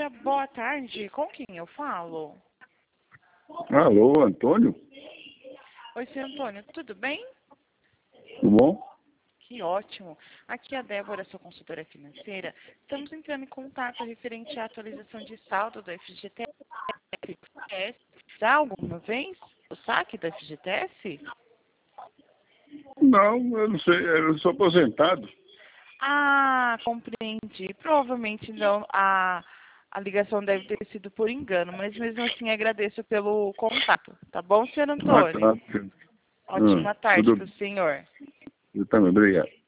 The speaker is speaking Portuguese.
boa tarde. Com quem eu falo? Alô, Antônio? Oi, seu Antônio, tudo bem? Tudo bom? Que ótimo. Aqui é a Débora, sua consultora financeira. Estamos entrando em contato referente à atualização de saldo do FGTS. Já alguma vez o saque do FGTS? Não, eu não sei, eu sou aposentado. Ah, compreendi. Provavelmente não, a ligação deve ter sido por engano, mas mesmo assim agradeço pelo contato. Tá bom, senhor Ah, tá. Antônio? Ótima tarde Tudo para o senhor. eu também, obrigado.